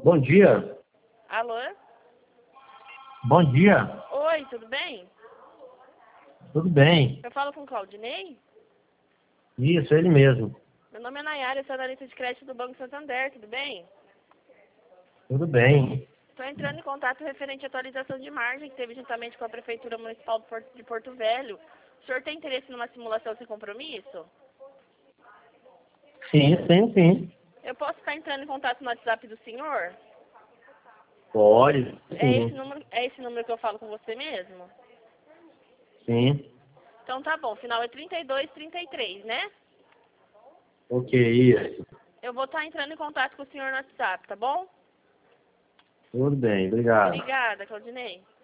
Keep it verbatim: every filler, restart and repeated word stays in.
Bom dia. Alô? Bom dia. Oi, tudo bem? Tudo bem? Eu falo com o Claudinei? Isso, ele mesmo. Meu nome é Nayara, eu sou analista de crédito do Banco Santander, tudo bem? Tudo bem. Estou entrando em contato referente à atualização de margem que teve juntamente com a Prefeitura Municipal de Porto, de Porto Velho. O senhor tem interesse numa simulação sem compromisso? Sim, sim, sim. Eu posso estar entrando em contato no WhatsApp do senhor? Pode, É esse sim. número, é esse número que eu falo com você mesmo? Sim. Então tá bom, final é trinta e dois, trinta e três, né? Ok, isso. Eu vou estar entrando em contato com o senhor no WhatsApp, tá bom? Tudo bem, obrigado. Obrigada, Claudinei.